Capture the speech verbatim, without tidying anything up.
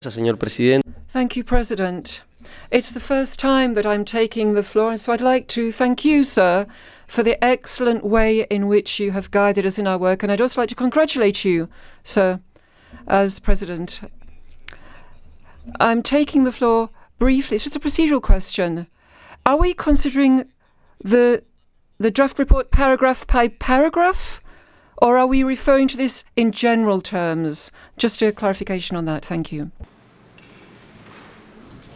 Señor presidente. Thank you, President. It's the first time that I'm taking the floor, and so I'd like to thank you, sir, for the excellent way in which you have guided us in our work, and I'd also like to congratulate you, sir, as President. I'm taking the floor briefly. It's just a procedural question. Are we considering the the draft report paragraph by paragraph, or are we referring to this in general terms? Just a clarification on that. Thank you.